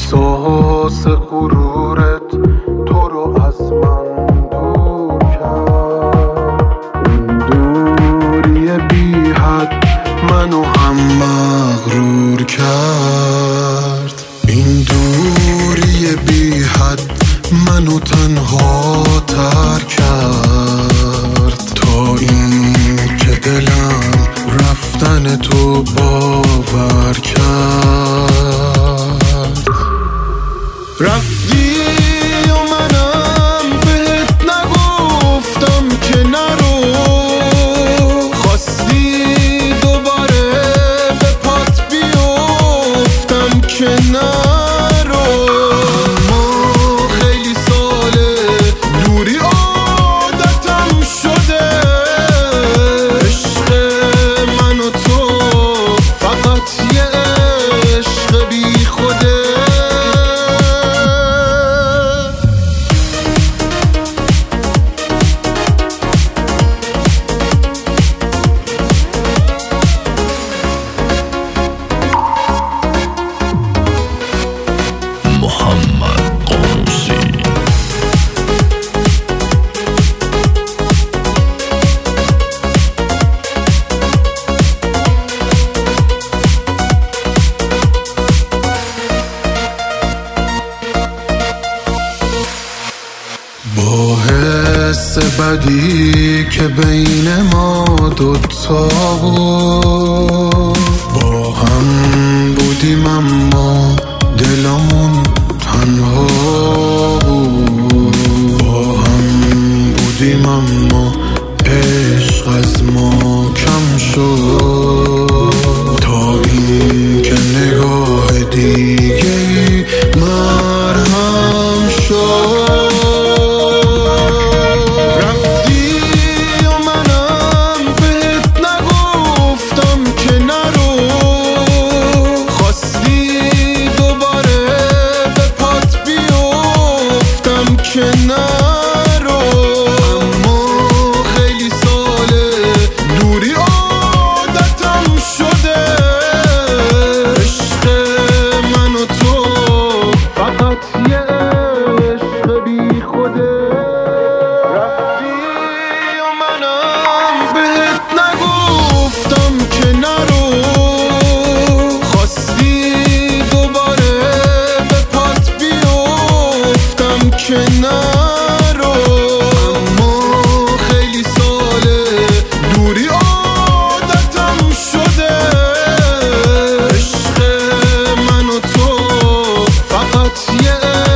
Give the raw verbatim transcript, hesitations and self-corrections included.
احساس غرورت تو رو از من دور کرد. این دوری بی حد منو هم مغرور کرد. این دوری بی حد منو تنها تر کرد. تا این که دلم رفتن تو باور کرد. رفتی و منم بهت نگفتم که نرو. خواستی دوباره به پات بیفتم که نرو. اما خیلی ساله دوری عادتم شده. عشق من و تو فقط یه عشق بی خوده. با حس بدی که بین ما دوتا بود. با هم بودیم اما دلمون تنها بود. با هم بودیم اما عشق از ما کم شد. تا این که نگاه دیگه مرهم شد. کنارو اما خیلی ساله دوری عادتم شده. عشق من و تو فقط یه عشق بی خوده. رفتی و منم بهت نگفتم که نرو. خواستی دوباره به پات بیفتم که نرو. اما خیلی ساله دوری عادتم شده. عشق من و تو فقط یه